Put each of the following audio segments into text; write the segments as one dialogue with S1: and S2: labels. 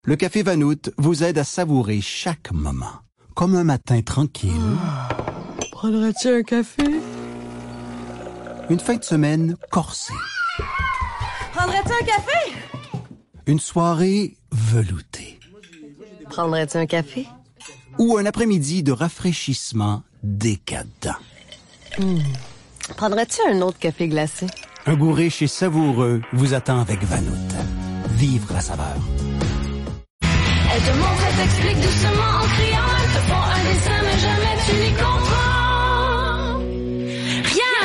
S1: Le Café Vanout vous aide à savourer chaque moment, comme un matin tranquille.
S2: Prendrais-tu un café?
S1: Une fin de semaine corsée.
S3: Prendrais-tu un café?
S1: Une soirée veloutée.
S3: Prendrais-tu un café?
S1: Ou un après-midi de rafraîchissement décadent.
S3: Prendrais-tu un autre café glacé?
S1: Un goût riche et savoureux vous attend avec Vanout. Vivre la saveur.
S4: Elle te montre, elle t'explique doucement en criant. Elle te font un dessin, mais jamais tu n'y comprends rien.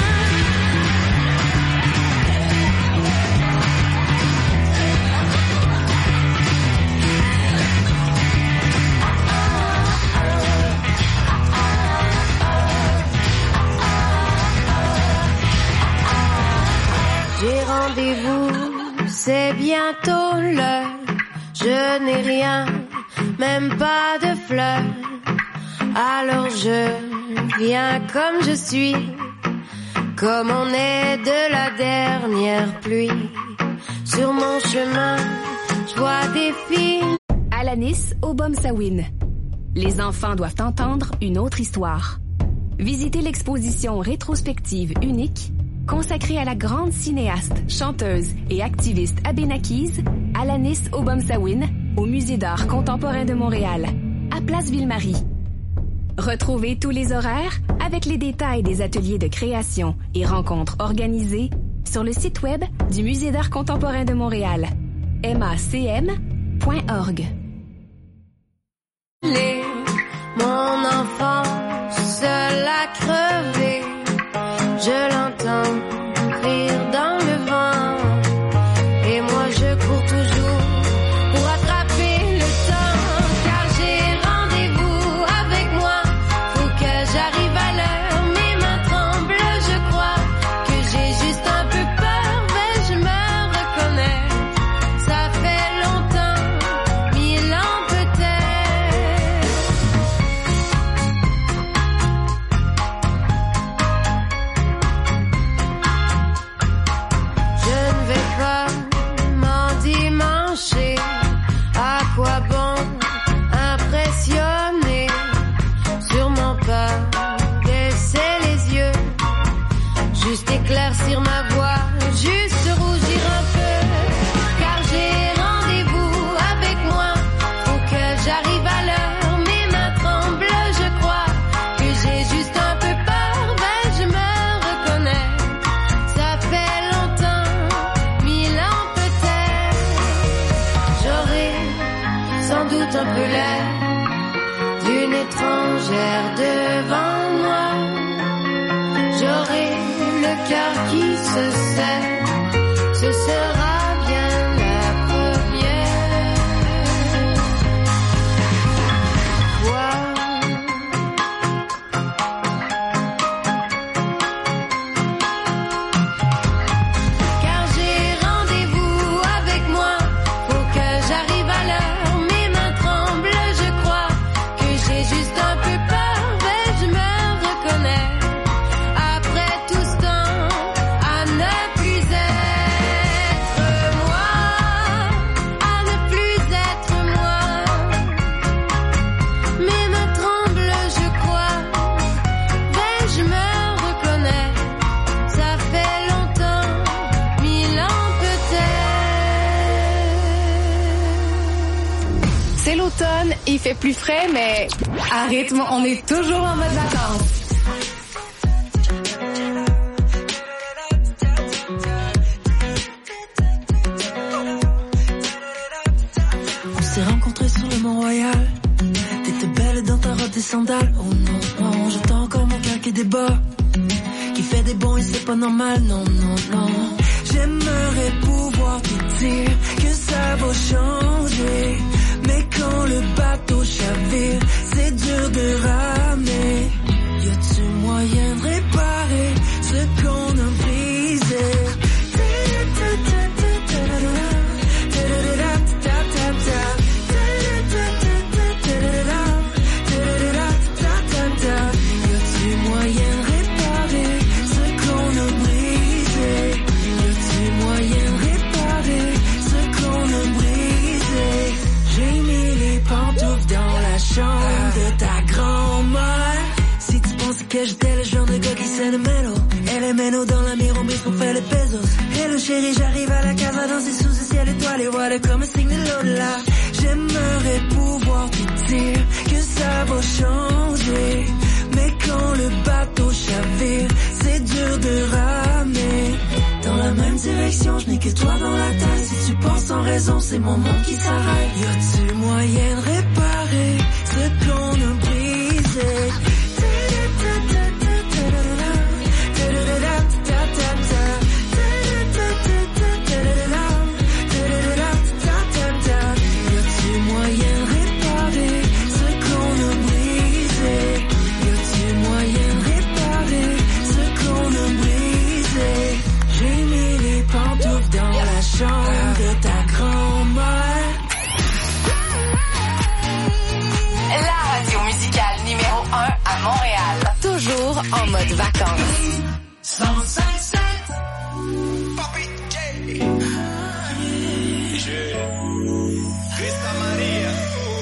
S5: J'ai rendez-vous, c'est bientôt l'heure. Je n'ai rien, même pas de fleurs. Alors je viens comme je suis, comme on est de la dernière pluie. Sur mon chemin, je vois des filles.
S6: Alanis Obomsawin. Les enfants doivent entendre une autre histoire. Visitez l'exposition rétrospective unique consacrée à la grande cinéaste, chanteuse et activiste abénaquise Alanis Obomsawin au Musée d'art contemporain de Montréal, à Place Ville-Marie. Retrouvez tous les horaires avec les détails des ateliers de création et rencontres organisées sur le site web du Musée d'art contemporain de Montréal, macm.org.
S5: Mon enfant, seul à crever, je l'entends rire dans le vent. Et moi je cours toujours pour attraper le temps, car j'ai rendez-vous avec moi. Faut que j'arrive à l'heure, mes mains tremblent, je crois que j'ai juste un peu peur, mais je me reconnais. Ça fait longtemps, 1000 ans peut-être. Je ne vais pas m'endimancher. À quoi bon impressionner? Sûrement pas baisser les yeux. Juste éclaircir ma voix, juste rougir un peu. Car j'ai rendez-vous avec moi. Faut que j'arrive à l'heure, mes mains tremblent, je crois que j'ai juste un peu peur, ben je me reconnais. Ça fait longtemps, 1000 ans peut-être. J'aurai sans doute un peu l'air d'une étrangère devant moi. J'aurai le cœur qui se serre, ce sera bien la première fois. Car j'ai rendez-vous avec moi. Faut que j'arrive à l'heure, mes mains tremblent, je crois que j'ai juste un peu peur, mais je me reconnais. Après tout ce temps, à ne plus être moi, à ne plus être moi. Mes mains tremblent, je crois, mais je me reconnais. Ça fait longtemps, 1000 ans peut-être.
S6: C'est l'automne, il fait plus frais, mais à rythme, on est toujours en mode vacances.
S2: On s'est rencontrés sur le Mont-Royal. T'étais belle dans ta robe, des sandales. Oh non, non, j'entends encore mon cœur qui débat, qui fait des bonds et c'est pas normal. Non, non, non. J'aimerais pouvoir te dire que ça va changer, mais quand le bateau chavire, c'est dur de ramener. Y a-tu moyen de réparer ce qu'on a brisé? Y a-tu moyen de réparer ce qu'on a brisé? Y a-tu moyen de réparer ce qu'on a brisé? J'ai que j'étais le genre de gars qui sait le mélo. Et les ménos dans la mire, on mise pour faire les pesos. Hello chérie, j'arrive à la casa danser sous ce ciel étoilé. Voilà comme un signe de l'au-delà. J'aimerais pouvoir te dire que ça va changer. Mais quand le bateau chavire, c'est dur de ramer. Dans la même direction, je n'ai que toi dans la tête. Si tu penses sans raison, c'est mon monde qui s'arrête. Y a-tu moyen de réparer ce qu'on a brisé? De ta grand-mère.
S7: La radio musicale numéro 1 à Montréal. Toujours en mode vacances.
S2: 105.7
S8: Papi J. Christa Maria.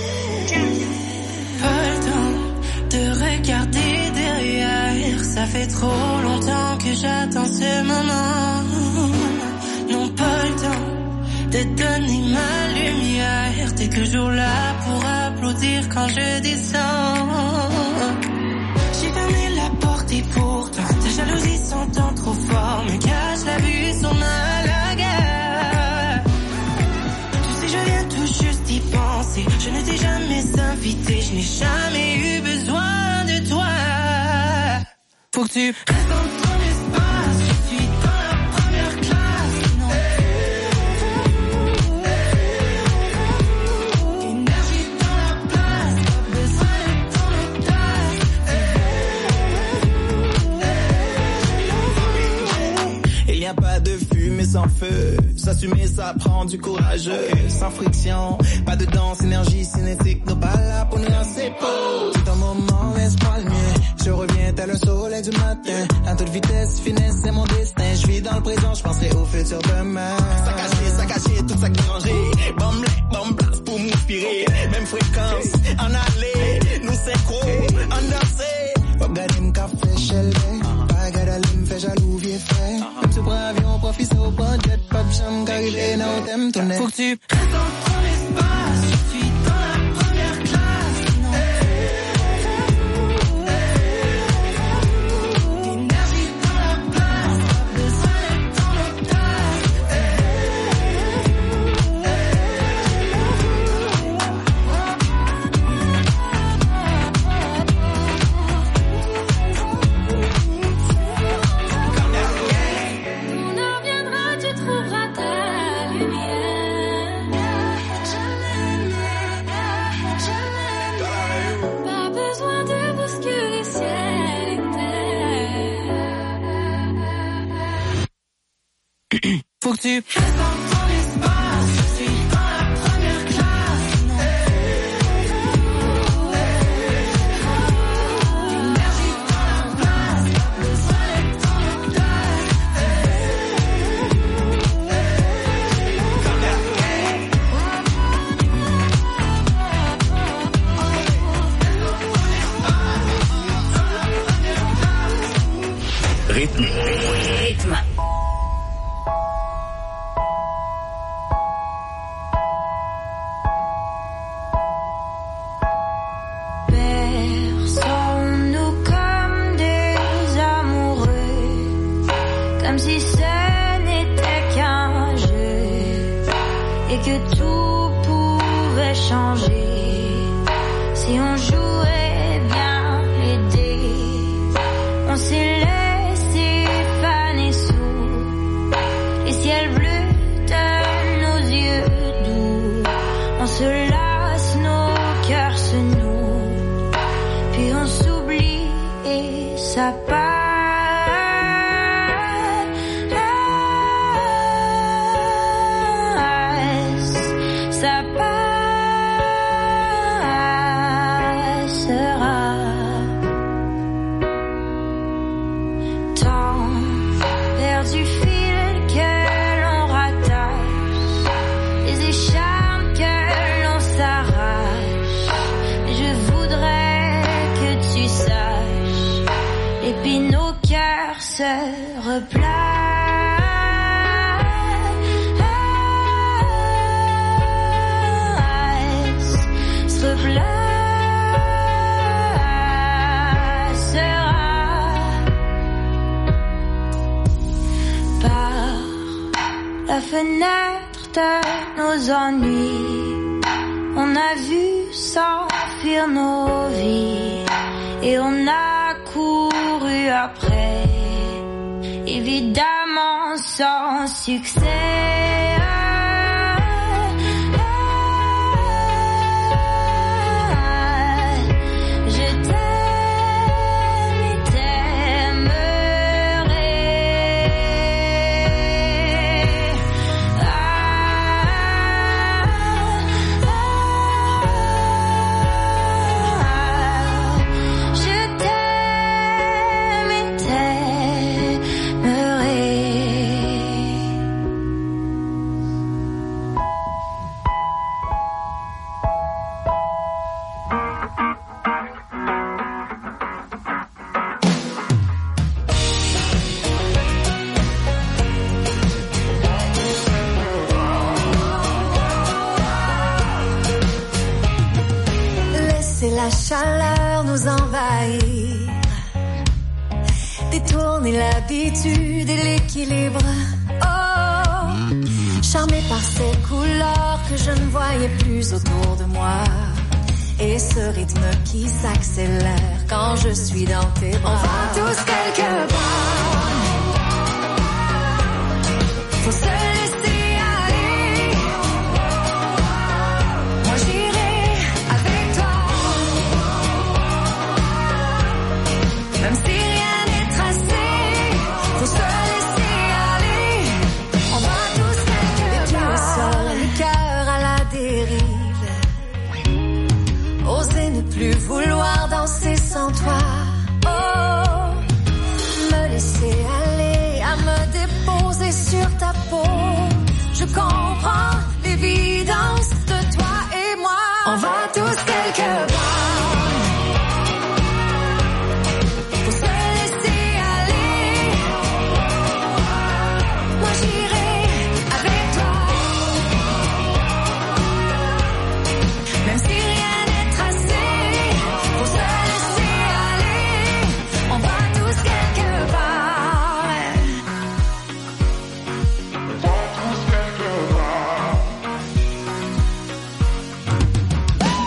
S2: Pas le temps de regarder derrière. Ça fait trop longtemps que j'attends ce moment. Non, pas le temps de donner ma lumière. T'es toujours là pour applaudir quand je descends. J'ai fermé la porte et pourtant ta jalousie s'entend trop fort. Me cache la vue, son mal à guerre. Tu sais, je viens tout juste d'y penser. Je ne t'ai jamais invité, je n'ai jamais eu besoin de toi. Faut que tu restes dans ton espace. Je suis dans la première classe.
S8: Pas de fumée sans feu, s'assumer ça prend du courage, sans friction, pas de danse, énergie cinétique, nos pas là pour nous lancer beau. C'est un moment, laisse-moi le mien, je reviens tel le soleil du matin, à toute vitesse, finesse c'est mon destin, je vis dans le présent, je penserai au futur demain. Ça caché, tout ça qui rangé, bombe blast pour m'inspirer, même fréquence, en aller, nous synchro, en danser, regarder m'café chelvé, pas garder m'fait jaloux vieux frère. Tu prends avion, profite au budget, pas de chambre, qu'arriver, non, t'aimes ton nez.
S2: Faut que tu restes dans ton espace, je suis dans la première classe, non. L'énergie dans la place, pas besoin d'être dans Faut que tu restes dans ton espace, je suis dans la première classe, non. L'énergie dans la place, pas besoin d'être dans
S7: le rythme.
S5: Que tout pouvait changer si on jouait bien les dés. On s'est laissé faner sous les ciels bleus de nos yeux doux. On se lasse, nos cœurs se nouent, puis on s'oublie et ça passe. Ça passera. Tant perdu fil que l'on rattache, les écharpes que l'on s'arrache. Je voudrais que tu saches se replace, se replacera par la fenêtre de nos ennuis. On a vu s'enfuir nos vies et on a couru après, évidemment sans succès. Je t'aime et t'aimerai.
S2: La chaleur nous envahir, détourner l'habitude et l'équilibre. Oh, charmé par ces couleurs que je ne voyais plus autour de moi, et ce rythme qui s'accélère quand je suis dans tes bras. On va tous quelque part, faut se laisser aller. Moi j'irai avec toi, même si rien n'est tracé, faut se laisser aller. On va tous quelque part. Les pieds au sol, le cœur à la dérive. Oser ne plus vouloir danser sans toi. Oh, me laisser aller, à me déposer sur ta peau. Je comprends l'évidence de toi et moi. On va tous quelque part. Faut se laisser aller. Moi j'irai avec toi, même si rien n'est tracé. Faut se laisser aller. On va tous quelque part. On va tous quelque part.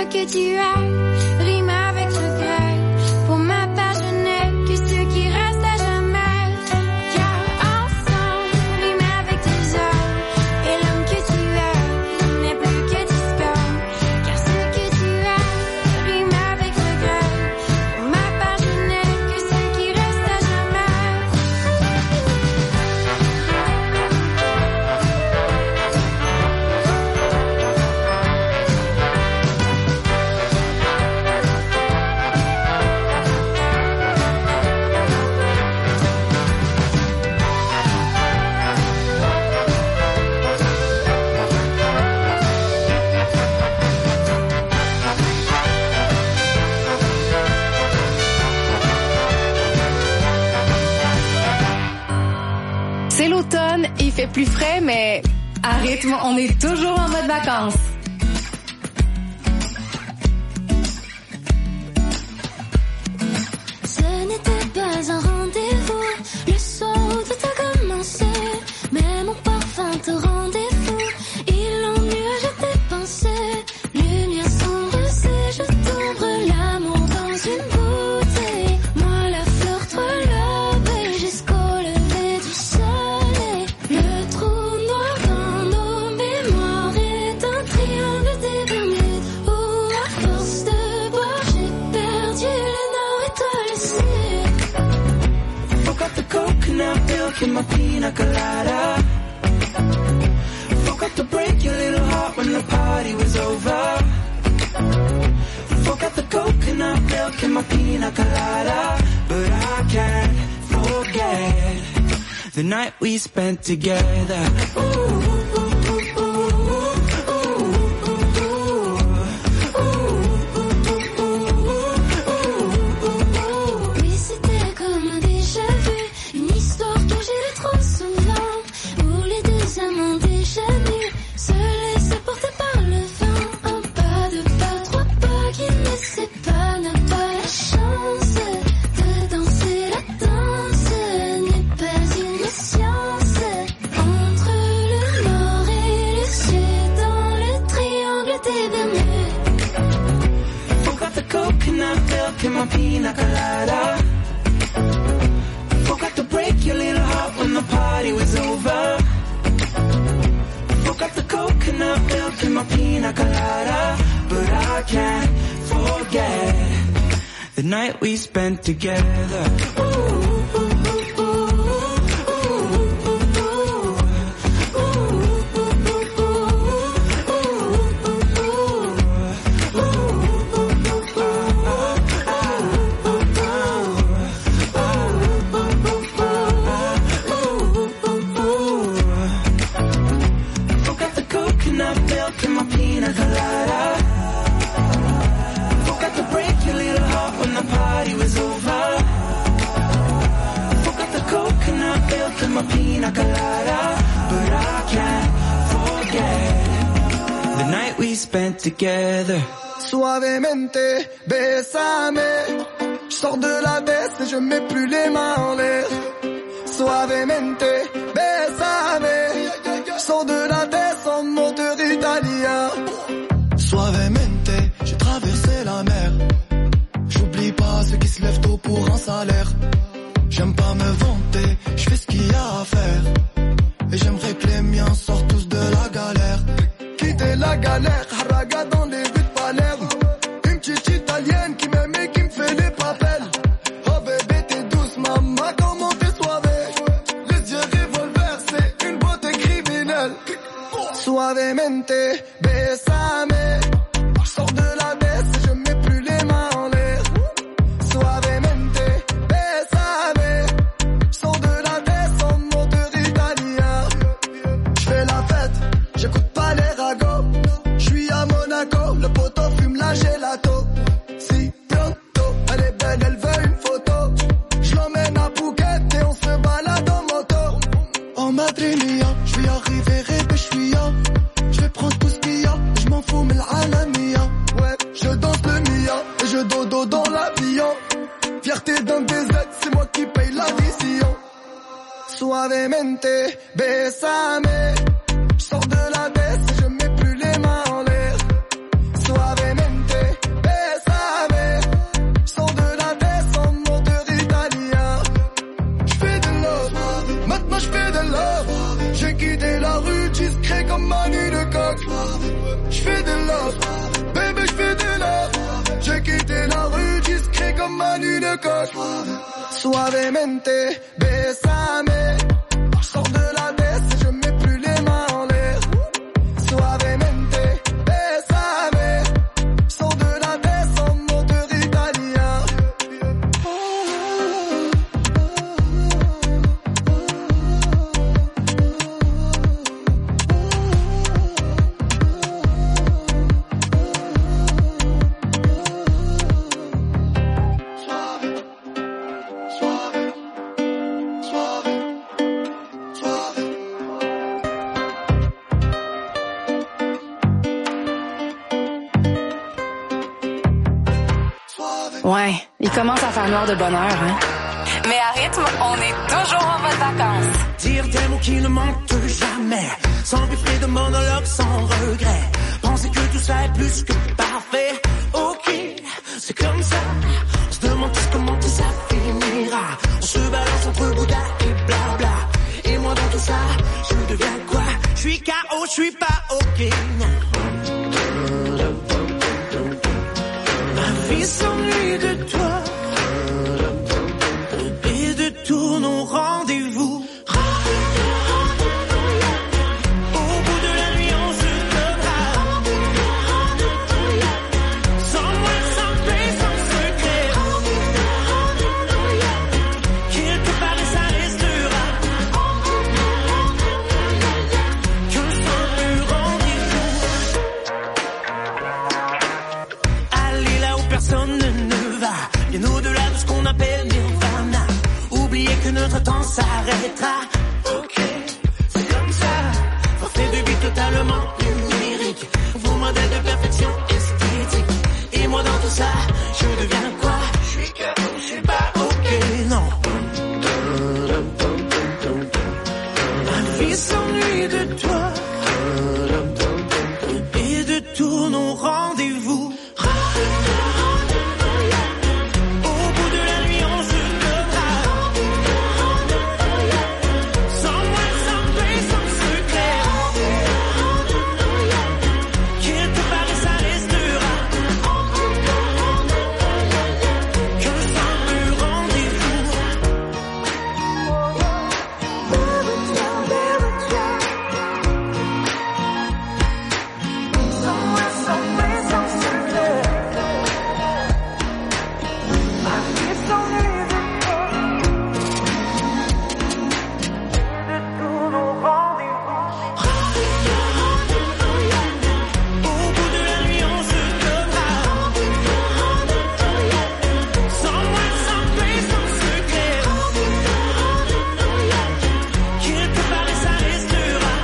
S5: ce que tu as rime avec regret. Pour ma part, je n'ai que ce qui reste à jamais. Car ensemble, rime avec tes heures. Et l'homme que tu es n'est plus que discorde. Car ce que tu as rime avec regret. Pour ma part, je n'ai que ce qui reste à jamais.
S6: C'est l'automne, il fait plus frais, mais à rythme, on est toujours en mode vacances.
S5: Ce n'était pas un rendez-vous, le soir où tout a commencé. Mais mon parfum te rendait fou, il ennuie à tes pensées. Lumière sombre, c'est je t'ombre l'amour dans une bouteille. Moi la fleur, toi l'abeille, jusqu'au lever du soleil. Le trou noir dans nos mémoires est un triangle des Bermudes, où à force de boire j'ai perdu le nord et toi le sud.
S8: Forgot the coconut milk in my pina colada. Forgot to break your little heart when the party was over. Forgot the coconut milk in my pina colada. But I can't forget the night we spent together.
S5: Oui, c'était comme un déjà vu, une histoire que j'ai lue trop souvent, où les deux amants déjà nus se laissaient porter par le vent. Un pas, deux pas, trois pas qui ne séparent, n'a pas la chance de danser la danse, n'est pas une science. Entre le nord et le sud, dans le triangle des Bermudes.
S8: Forgot the coconut milk in my pina colada. Forgot to break your little heart when the party was over. Forgot the coconut milk in my pina colada. But I can't forget the night we spent together. Forgot the coconut milk in my pina colada. Forgot to break your little heart when the party was over. Forgot the coconut milk in my pina colada. But I can't forget the night we spent together.
S9: Suavemente, bésame. Je sors de la baisse et je mets plus les mains en l'air. Suavemente, bésame. Je sors de la baisse en moteur italien. Suavemente, j'ai traversé la mer. J'oublie pas ceux qui se lèvent tôt pour un salaire. J'aime pas me vanter, je fais ce qu'il y a à faire. Et j'aimerais que les miens sortent tous de la galère. Quitter la galère, haraga dans les rues de Palerme. Une petite italienne qui m'aime et qui me fait les papels. Oh bébé t'es douce maman, comment t'es soivée. Les yeux revolver, c'est une beauté criminelle. Suavemente, bésame. Je sors de la baisse et je mets plus les mains en l'air. Suavemente, bésame. Je sors de la baisse en moteur italien. Je fais la fête, j'écoute pas les ragots. Je suis à Monaco, le poteau fume la gelato. Si bientôt, elle est belle, elle veut une photo. Je l'emmène à Phuket et on se balade en moto. En Madrilia, je vais arriver répé, je suis là. Je vais prendre tout ce qu'il y a, je m'en fous mais l'Alamia. Ouais, je danse le Mia et je dodo dans l'avion. Fierté d'un DZ, c'est moi qui paye l'addition. Suavemente, bésame. Je sors de la baisse et je mets plus les mains en l'air. Suavemente, de coche. Suavemente, bésame. Je sors de la baisse et je mets plus les mains en l'air. Suavemente, bésame. Je sors de la baisse en moteur italien.
S3: Ouais, il commence à faire noir de bonne heure, hein.
S7: Mais à rythme, on est toujours en mode vacances.
S10: Dire des mots qui ne mentent jamais, sans buffet de monologue, sans regret. Penser que tout ça est plus que parfait. Ok, c'est comme ça. On se demande comment tout ça finira. On se balance entre Bouddha et blabla. Et moi dans tout ça, je deviens quoi? Je suis KO, je suis pas ok, non. Ma vie s'ennuie de toi et de tous nos rendez-vous. Au bout de la nuit, on se donnera. Sans moi, sans paix, sans secret. Quelque part et ça restera qu'un simple rendez-vous. Aller là où personne ne va, bien au-delà de ce qu'on appelle Nirvana. Oubliez que notre temps s'arrêtera. Ok, c'est comme ça. Forfait de vie totalement numérique. Vos modèles de perfection esthétique. Et moi dans tout ça, je deviens quoi? Je suis KO, je suis pas ok, non. Ma vie s'ennuie de toi et de tous nos rendez-vous. Au bout de la nuit, on se donnera. Sans moi, sans paix, sans secret. Quelque part et ça restera qu'un simple rendez-vous. Sans moi, sans paix, sans secret. Ma vie s'ennuie de toi et de tous nos rendez-vous. Au bout de la nuit, on se donnera. Sans moi, sans paix, sans secret. Quelque part et ça restera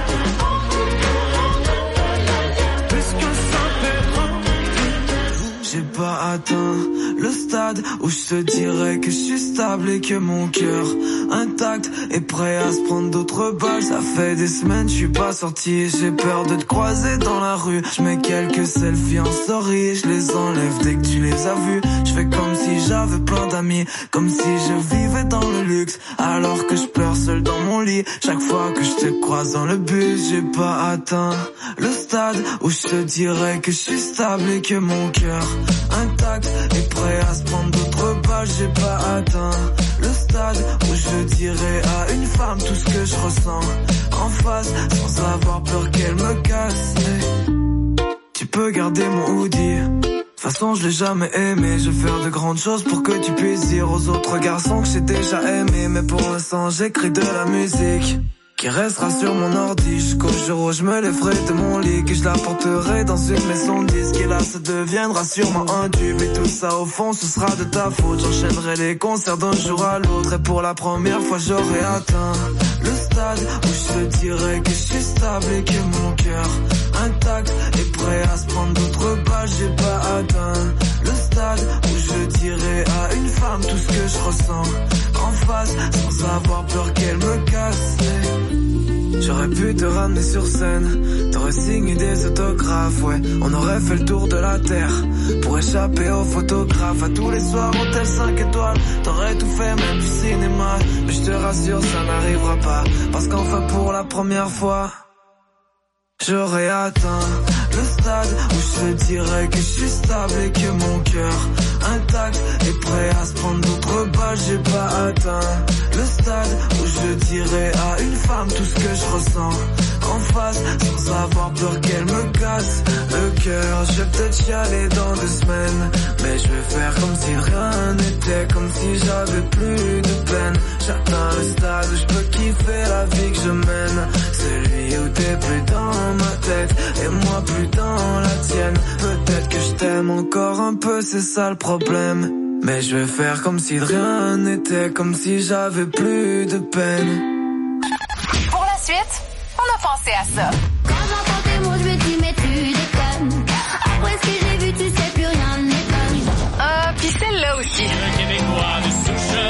S10: plus qu'un simple rendez-vous.
S11: J'ai pas atteint le stade où je te dirais que je suis stable et que mon cœur intact est prêt à se prendre d'autres balles. Ça fait des semaines je suis pas sorti, j'ai peur de te croiser dans la rue. Je mets quelques selfies en story, je les enlève dès que tu les as vus. Je fais comme si j'avais plein d'amis, comme si je vivais dans le luxe, alors que je pleure seul dans mon lit. Chaque fois que je te croise dans le bus, j'ai pas atteint le stade où je te dirais que je suis stable et que mon cœur intact est prêt à se prendre d'autres balles. J'ai pas atteint le stade où je dirais à une femme tout ce que je ressens en face, sans avoir peur qu'elle me casse. Mais tu peux garder mon hoodie, de toute façon je l'ai jamais aimé. Je vais faire de grandes choses pour que tu puisses dire aux autres garçons que j'ai déjà aimé. Mais pour l'instant j'écris de la musique qui restera sur mon ordi jusqu'au jour où je me lèverai de mon lit, que je la porterai dans une maison de disques. Et là ça deviendra sûrement un tube, et tout ça au fond ce sera de ta faute. J'enchaînerai les concerts d'un jour à l'autre, et pour la première fois j'aurai atteint le stade où je te dirais que je suis stable et que mon cœur intact est prêt à se prendre d'autres balles. J'ai pas atteint le stade où je dirais à une femme tout ce que je ressens en face, sans avoir peur qu'elle me casse. J'aurais pu te ramener sur scène, t'aurais signé des autographes, ouais. On aurait fait le tour de la terre pour échapper aux photographes. À tous les soirs, hôtel 5 étoiles, t'aurais tout fait, même du cinéma. Mais je te rassure, ça n'arrivera pas, parce qu'enfin pour la première fois j'aurais atteint le Le stade où je te dirais que je suis stable et que mon cœur intact est prêt à se prendre d'autres balles, j'ai pas atteint. Le stade où je dirais à une femme tout ce que je ressens en face, sans avoir peur qu'elle me casse le cœur. Je vais peut-être chialer dans 2 semaines, mais je vais faire comme si rien n'était, comme si j'avais plus de peine. J'atteins le stade où je peux kiffer la vie que je mène, celui où t'es plus dans ma tête et moi plus dans la tienne. Peut-être que je t'aime encore un peu, c'est ça le problème, mais je vais faire comme si de rien n'était, comme si j'avais plus de peine.
S7: Pour la suite, on a pensé à ça.
S5: Quand j'entends tes mots, je me dis mais tu déconnes. Après ce que j'ai vu, tu sais plus rien ne m'étonne.
S7: Ah, pis celle-là aussi.
S10: Un Québécois de souche,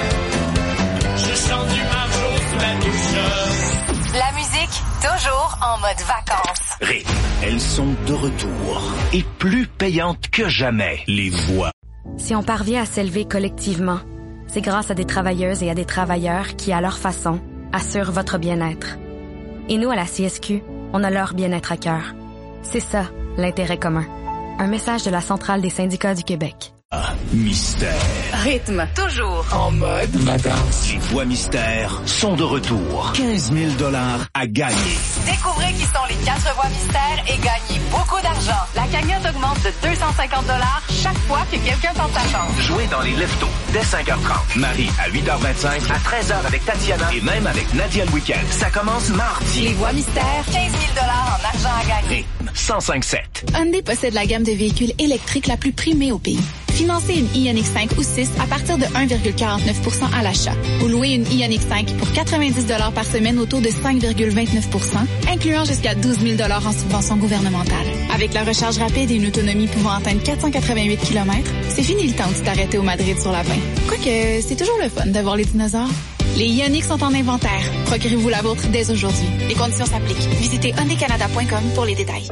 S10: je chante du margeau sous la douche.
S7: La musique, toujours en mode vacances.
S12: Rythme, elles sont de retour et plus payantes que jamais. Les voix.
S6: Si on parvient à s'élever collectivement, c'est grâce à des travailleuses et à des travailleurs qui, à leur façon, assurent votre bien-être. Et nous, à la CSQ, on a leur bien-être à cœur. C'est ça, l'intérêt commun. Un message de la Centrale des syndicats du Québec.
S12: Mystère.
S7: Rythme, toujours en mode
S12: vacances. Les voix mystères sont de retour. 15 000 $ à gagner.
S7: Découvrez qui sont les 4 voix mystères et gagnez beaucoup d'argent. La cagnotte augmente de 250 $ chaque fois que quelqu'un tente sa chance.
S12: Jouez dans les leftos dès 5h30. Marie à 8h25, à 13h avec Tatiana et même avec Nadia le week-end. Ça commence mardi.
S7: Les voix mystères, 15 000 $ en argent à gagner.
S12: Rythme 105.7.
S13: Hyundai possède la gamme de véhicules électriques la plus primée au pays. Financez une Ioniq 5 ou 6 à partir de 1,49 % à l'achat. Ou louez une Ioniq 5 pour 90 $ par semaine au taux de 5,29 %, incluant jusqu'à 12 000 $ en subvention gouvernementale. Avec la recharge rapide et une autonomie pouvant atteindre 488 km, c'est fini le temps de t'arrêter au Madrid sur la 20. Quoique, c'est toujours le fun d'avoir les dinosaures. Les Ioniq sont en inventaire. Procurez-vous la vôtre dès aujourd'hui. Les conditions s'appliquent. Visitez hyundaicanada.com pour les détails.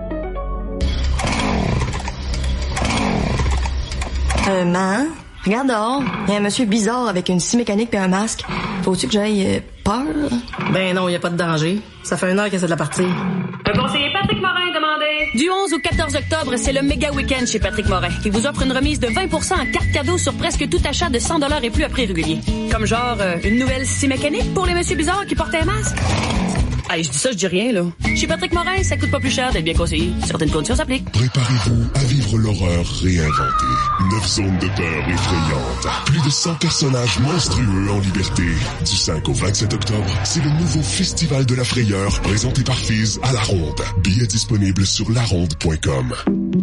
S14: Man, regarde dehors. Il y a un monsieur bizarre avec une scie mécanique et un masque. Faut-tu que j'aille peur?
S15: Ben non, y a pas de danger. Ça fait 1 heure qu'il essaie de la partir.
S16: Le conseiller Patrick Morin demandait. Du 11 au 14 octobre, c'est le méga week-end chez Patrick Morin, qui vous offre une remise de 20% en carte cadeau sur presque tout achat de 100 $ et plus à prix régulier. Comme genre, une nouvelle scie mécanique pour les messieurs bizarres qui portaient un masque. Hey, je dis ça, je dis rien, là. Chez Patrick Morin, ça coûte pas plus cher d'être bien conseillé. Certaines conditions s'appliquent.
S17: Préparez-vous à vivre l'horreur réinventée. 9 zones de peur effrayantes. Plus de 100 personnages monstrueux en liberté. Du 5 au 27 octobre, c'est le nouveau Festival de la Frayeur, présenté par Fizz à La Ronde. Billets disponibles sur laronde.com.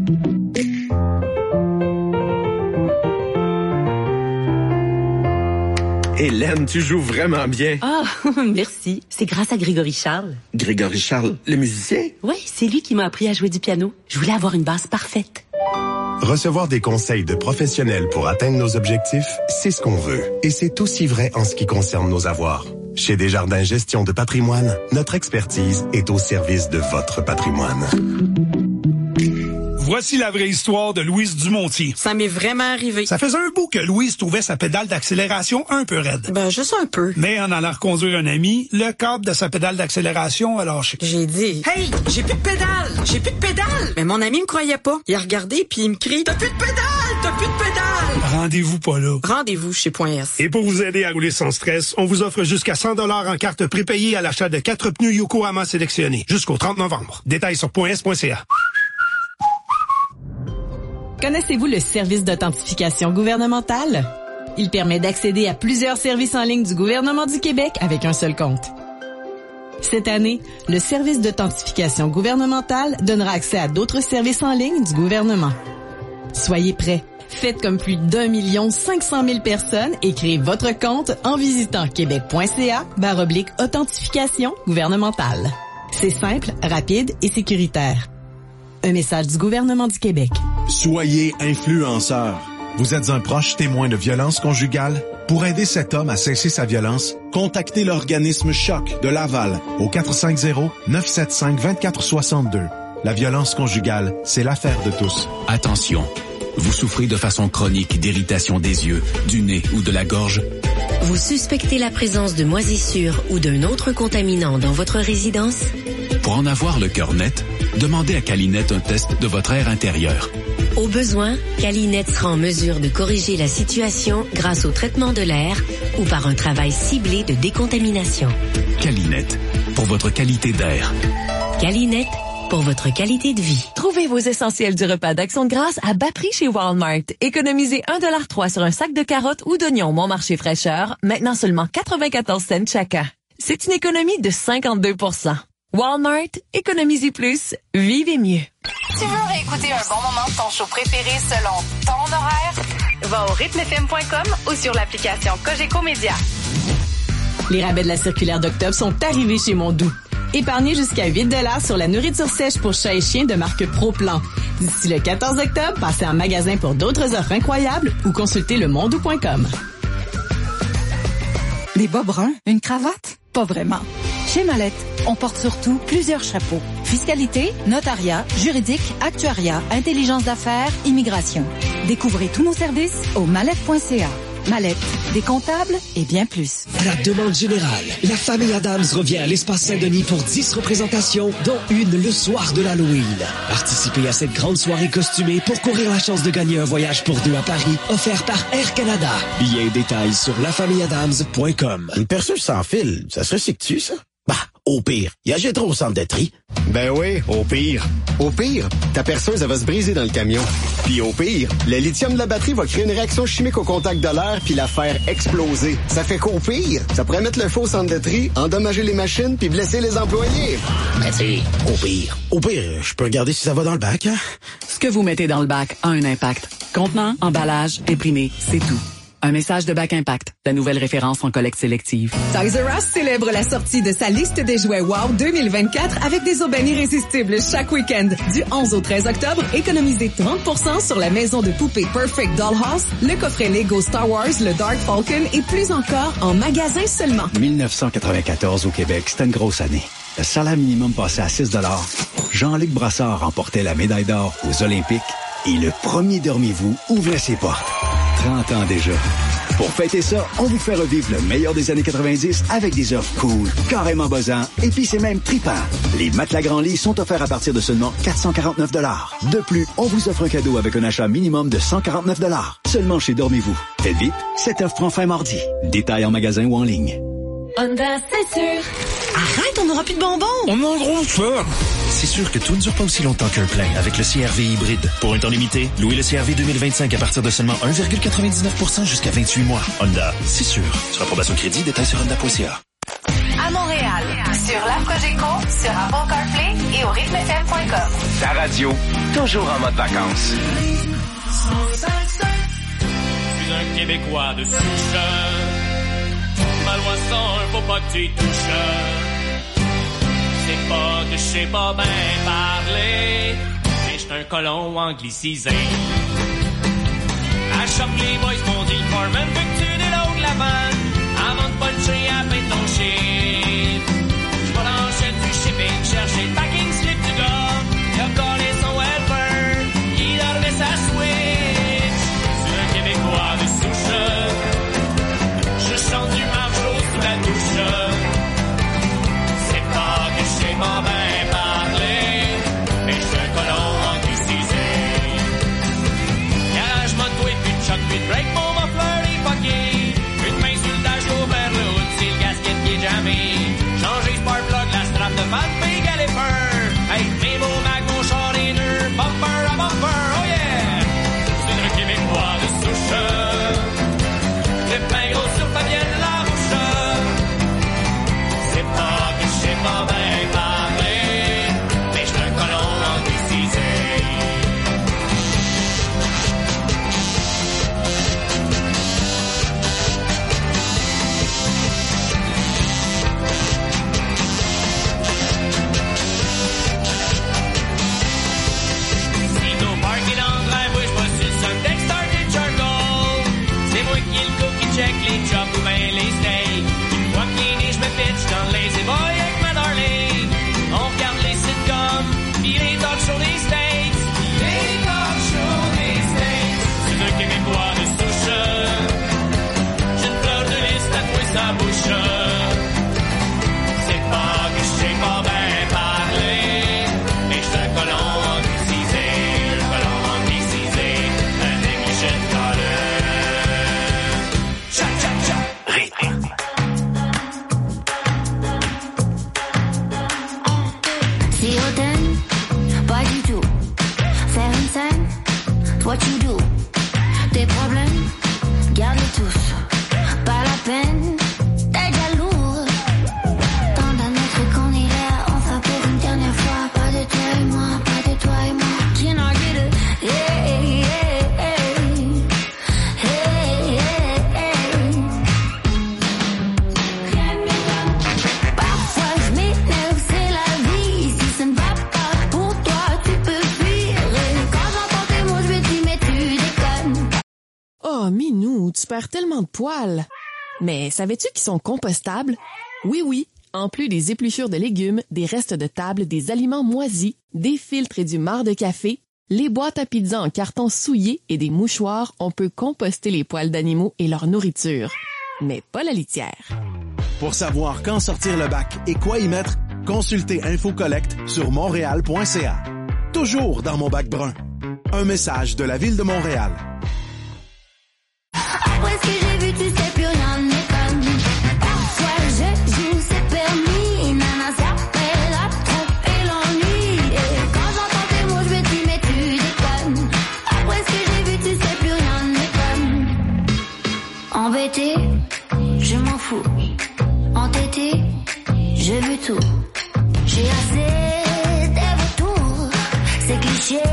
S18: Hélène, tu joues vraiment bien.
S19: Ah, merci. C'est grâce à Grégory Charles.
S18: Grégory Charles, le musicien?
S19: Oui, c'est lui qui m'a appris à jouer du piano. Je voulais avoir une base parfaite.
S20: Recevoir des conseils de professionnels pour atteindre nos objectifs, c'est ce qu'on veut. Et c'est aussi vrai en ce qui concerne nos avoirs. Chez Desjardins Gestion de patrimoine, notre expertise est au service de votre patrimoine.
S21: Voici la vraie histoire de Louise Dumontier.
S15: Ça m'est vraiment arrivé.
S21: Ça faisait un bout que Louise trouvait sa pédale d'accélération un peu raide.
S15: Ben, juste un peu.
S21: Mais en allant reconduire un ami, le câble de sa pédale d'accélération a lâché.
S15: J'ai dit, hey, j'ai plus de pédale! J'ai plus de pédale! Mais mon ami me croyait pas. Il a regardé puis il me crie, t'as plus de pédale! T'as plus de pédale!
S21: Rendez-vous pas là.
S15: Rendez-vous chez .s.
S21: Et pour vous aider à rouler sans stress, on vous offre jusqu'à 100 $ en carte prépayée à l'achat de 4 pneus Yokohama sélectionnés jusqu'au 30 novembre. Détails sur .s.ca.
S22: Connaissez-vous le service d'authentification gouvernementale? Il permet d'accéder à plusieurs services en ligne du gouvernement du Québec avec un seul compte. Cette année, le service d'authentification gouvernementale donnera accès à d'autres services en ligne du gouvernement. Soyez prêts. Faites comme plus d'1 500 000 personnes et créez votre compte en visitant québec.ca/authentification gouvernementale. C'est simple, rapide et sécuritaire. Un message du gouvernement du Québec.
S23: Soyez influenceur. Vous êtes un proche témoin de violence conjugale? Pour aider cet homme à cesser sa violence, contactez l'organisme Choc de Laval au 450-975-2462. La violence conjugale, c'est l'affaire de tous.
S24: Attention, vous souffrez de façon chronique d'irritation des yeux, du nez ou de la gorge?
S25: Vous suspectez la présence de moisissures ou d'un autre contaminant dans votre résidence?
S24: Pour en avoir le cœur net, demandez à Calinette un test de votre air intérieur.
S1: Au besoin, Calinette sera en mesure de corriger la situation grâce au traitement de l'air ou par un travail ciblé de décontamination.
S24: Calinette, pour votre qualité d'air.
S1: Calinette, pour votre qualité de vie.
S2: Trouvez vos essentiels du repas d'Action de grâce à bas prix chez Walmart. Économisez 1,3 $ sur un sac de carottes ou d'oignons Mon Marché fraîcheur, maintenant seulement 94 cents chacun. C'est une économie de 52%. Walmart, économisez plus, vivez mieux.
S7: Tu veux réécouter un bon moment de ton show préféré selon ton horaire? Va au rythmefm.com ou sur l'application Cogeco Média.
S22: Les rabais de la circulaire d'octobre sont arrivés chez Mondou. Épargnez jusqu'à 8 $ sur la nourriture sèche pour chats et chiens de marque ProPlan. D'ici le 14 octobre, passez en magasin pour d'autres offres incroyables ou consultez le mondou.com.
S4: Des bas bruns? Une cravate? Pas vraiment. Chez Mallette, on porte surtout plusieurs chapeaux. Fiscalité, notariat, juridique, actuariat, intelligence d'affaires, immigration. Découvrez tous nos services au mallette.ca. Mallette, des comptables et bien plus.
S8: À la demande générale, la famille Adams revient à l'Espace Saint-Denis pour 10 représentations, dont une le soir de l'Halloween. Participez à cette grande soirée costumée pour courir la chance de gagner un voyage pour deux à Paris, offert par Air Canada. Billets et détails sur lafamilleadams.com.
S25: Une perceuse sans fil, ça se recycle-tu, ça? Bah, au pire, il y a Gétro au centre de tri.
S26: Ben oui, au pire. Au pire, ta perceuse, elle va se briser dans le camion. Puis au pire, le lithium de la batterie va créer une réaction chimique au contact de l'air puis la faire exploser. Ça fait qu'au pire, ça pourrait mettre le feu au centre de tri, endommager les machines puis blesser les employés.
S25: Ben tu au pire. Au pire, je peux regarder si ça va dans le bac, hein?
S19: Ce que vous mettez dans le bac a un impact. Contenant, emballage, imprimé, c'est tout. Un message de Bac Impact, la nouvelle référence en collecte sélective.
S27: Toys R Us célèbre la sortie de sa liste des jouets WOW 2024 avec des aubaines irrésistibles chaque week-end. Du 11 au 13 octobre, économisez 30% sur la maison de poupées Perfect Dollhouse, le coffret Lego Star Wars, le Dark Falcon et plus encore en magasin seulement.
S28: 1994 au Québec, c'était une grosse année. Le salaire minimum passait à 6 $. Jean-Luc Brassard remportait la médaille d'or aux Olympiques et le premier Dormez-vous ouvrait ses portes. 30 ans déjà. Pour fêter ça, on vous fait revivre le meilleur des années 90 avec des offres cool, carrément buzzants, et puis c'est même trippant. Les matelas Grand Lit sont offerts à partir de seulement 449 $. De plus, on vous offre un cadeau avec un achat minimum de 149 $. Seulement chez Dormez-vous. Faites vite, cette offre prend fin mardi. Détails en magasin ou en ligne.
S1: Honda, c'est sûr.
S15: Arrête, on n'aura plus de bonbons.
S29: On en gros ça. C'est sûr que tout ne dure pas aussi longtemps qu'un plein avec le CR-V hybride. Pour un temps limité, louez le CR-V 2025 à partir de seulement 1,99% jusqu'à 28 mois. Honda, c'est sûr. Sur approbation crédit, détails sur honda.ca.
S7: À Montréal, sur l'app Cogeco, sur Apple CarPlay et au rythmefm.com.
S12: Ta radio, toujours en mode vacances.
S10: Je suis un Québécois de souche. Ma loi 101, faut pas que tu y touches. C'est pas que je sais pas bien parler, mais j'suis un colon anglicisé. À choc, les boys m'ont dit le foreman veut que tu déloades la vanne avant de puncher à peine ton shit. J'vais l'enchaîne du shipping, chercher le packing slip du gars. Il a collé son helper, il a remis sa switch. C'est un Québécois de souche. Je chante du margeau sous la douche. C'est pas que je sais pas bien parler, mais je suis un colon anglicisé. Garage, moto et puis de choc, puis de break, mon muffler est fucké. Une main sur le dash, ouvert le hood, c'est le gasket qui est jamais. Changer spark plug, la strap de fan, puis caliper.
S3: what you do. Tes problèmes, garde-les tous. Pas la peine d'être jaloux. Tant d'admettre qu'on irait enfin pour une dernière fois. Pas de toi et moi, pas de toi et moi. Can I get it? Yeah, yeah, yeah. Hey, hey, hey. Parfois je m'énerve, c'est la vie. Si ça ne va pas pour toi, tu peux fuir. Et quand j'entends tes mots, je me dis mais tu déconnes.
S5: Oh, Minou, tu perds tellement de poils. Mais savais-tu qu'ils sont compostables? Oui, oui. En plus des épluchures de légumes, des restes de table, des aliments moisis, des filtres et du marc de café, les boîtes à pizza en carton souillé et des mouchoirs, on peut composter les poils d'animaux et leur nourriture. Mais pas la litière.
S23: Pour savoir quand sortir le bac et quoi y mettre, consultez InfoCollect sur montréal.ca. Toujours dans mon bac brun. Un message de la Ville de Montréal.
S3: Après ce que j'ai vu, tu sais plus rien ne m'étonne. Parfois je joue, c'est permis. Nana, ça fait la trompe et l'ennui. Et quand j'entends tes mots, je me dis mais tu déconnes. Après ce que j'ai vu, tu sais plus rien ne m'étonne. Embêté, je m'en fous. Entêté, je veux tout. J'ai assez des vautours. C'est cliché.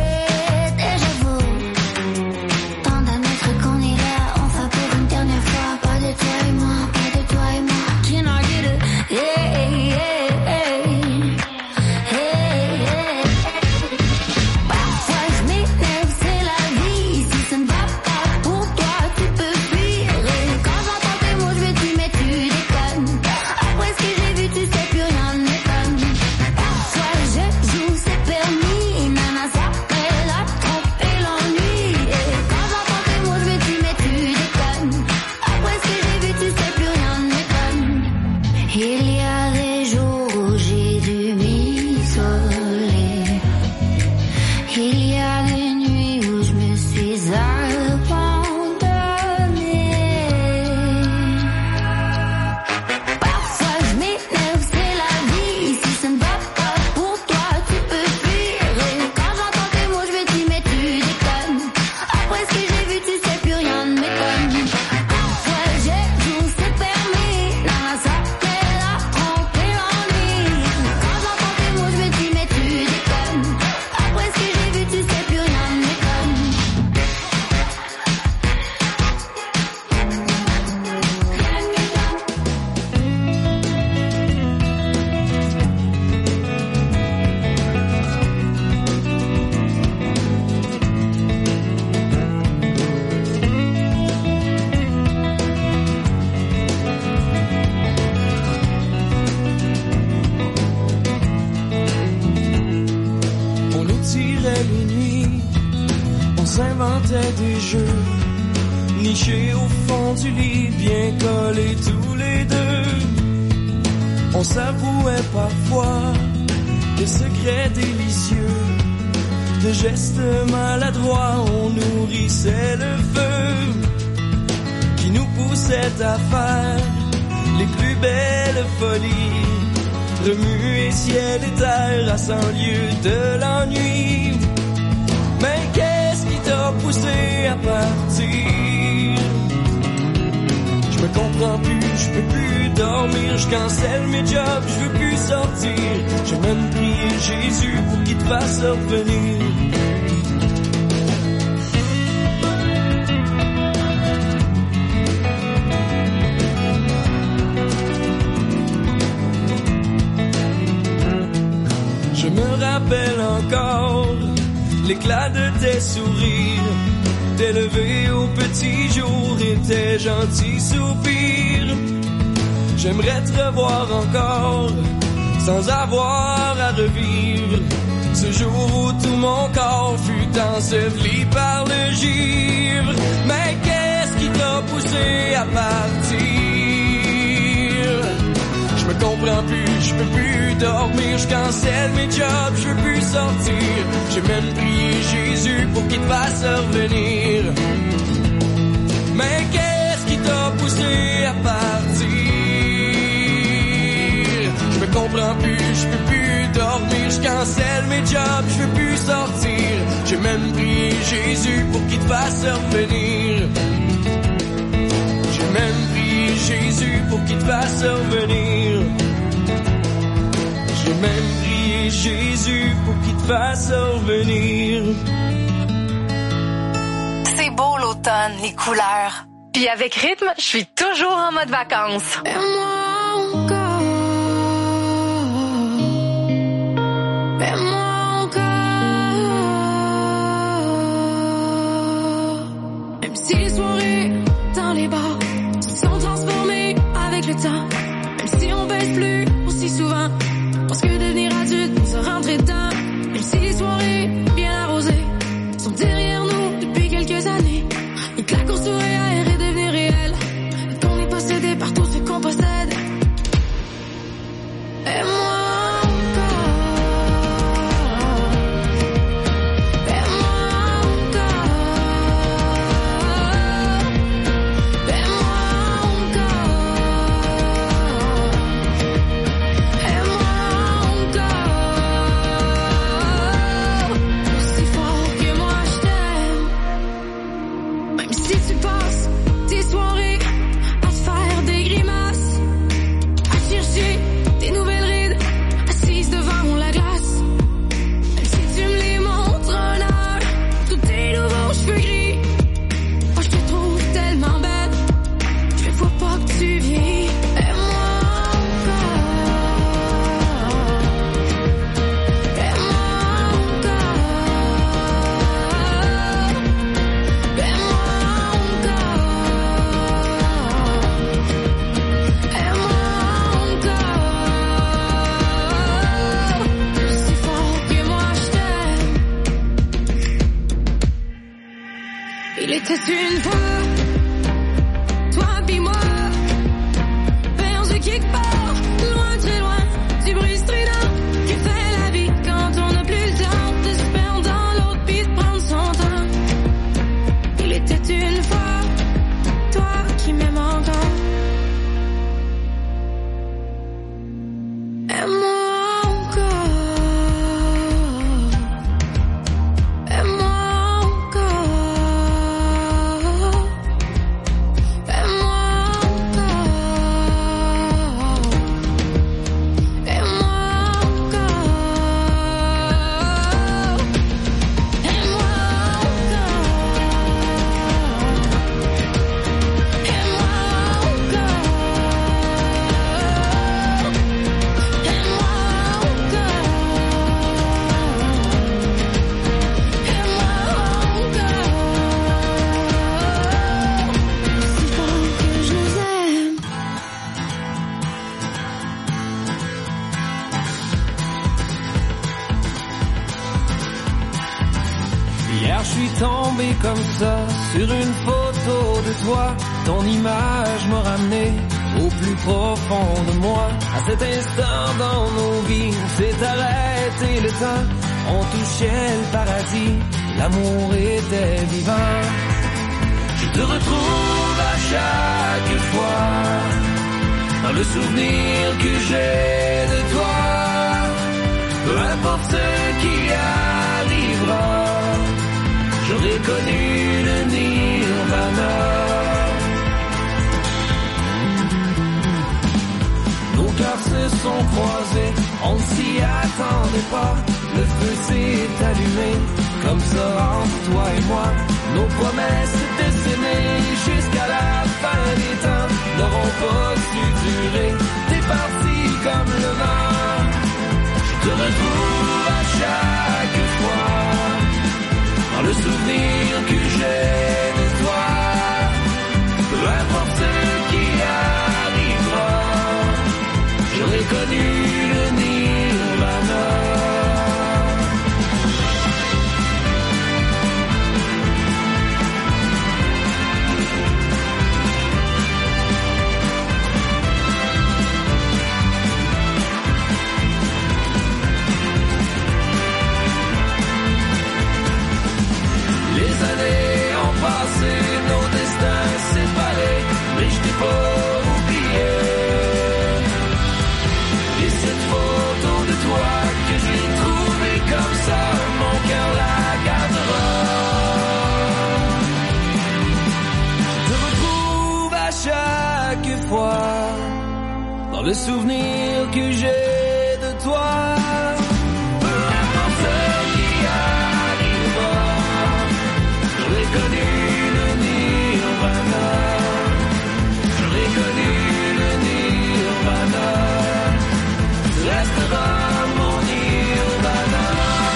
S10: Des jeux nichés au fond du lit, bien collés tous les deux. On s'avouait parfois des secrets délicieux, de gestes maladroits. On nourrissait le feu qui nous poussait à faire les plus belles folies, remuer ciel et terre à 100 lieues de l'ennui. Mais qu'est-ce qui t'a poussé à partir? Je me comprends plus, je peux plus dormir, je cancelle mes jobs, je veux plus sortir. J'ai même prié Jésus pour qu'il te fasse revenir. Je me rappelle encore l'éclat de tes sourires, tes levées au petit jour et tes gentils soupirs. J'aimerais te revoir encore, sans avoir à revivre ce jour où tout mon corps fut enseveli par le givre. Mais qu'est-ce qui t'a poussé à partir? Je me comprends plus, je peux plus dormir, je cancelle mes jobs, je veux plus sortir. J'ai même prié Jésus pour qu'il te fasse revenir. Mais qu'est-ce qui t'a poussé à partir? Je me comprends plus, je peux plus dormir, je cancelle mes jobs, je veux plus sortir. J'ai même prié Jésus pour qu'il te fasse revenir. J'ai même prié Jésus pour qu'il te fasse revenir. J'ai même prié Jésus pour qu'il te fasse revenir.
S7: C'est beau l'automne, les couleurs. Puis avec Rythme, je suis toujours en mode vacances.
S3: Même si les soirées dans les bars se sont transformées avec le temps, même si on baisse plus aussi souvent, parce que devenir adulte, se rentrer dedans, même si les soirées bien arrosées sont derrière nous depuis quelques années, et que la course au REER est devenue réelle, et qu'on est possédé par tout ce qu'on possède. Et moi c'est une fois, toi pis moi, perdu quelque part, loin, très loin, du bruit strident qui fait la vie quand on n'a plus le temps de se perdre dans l'autre pis de prendre son temps. Il était une fois, toi qui m'aimes encore. Aime-moi.
S10: Comme ça, sur une photo de toi, ton image m'a ramené au plus profond de moi. À cet instant dans nos vies, s'est arrêté le temps, on touchait le paradis, l'amour était vivant. Je te retrouve à chaque fois, dans le souvenir que j'ai de toi, peu importe ce qui arrivera. J'aurais connu le nirvana. Nos cœurs se sont croisés, on ne s'y attendait pas. Le feu s'est allumé, comme ça entre toi et moi. Nos promesses de s'aimer jusqu'à la fin des temps n'auront pas su durer. T'es parti comme le vent. Je te retrouve à chaque fois, dans le souvenir que j'ai de toi, peu importe ce qui arrivera, j'aurais connu le nirvana. Nos destins séparés, mais je t'ai pas oublié. Et cette photo de toi que j'ai trouvée comme ça, mon cœur la gardera. les souvenirs que j'ai de toi. Peu importe ce qui arrivera, j'aurais connu le nirvana. J'aurais connu le nirvana. Tu resteras mon nirvana.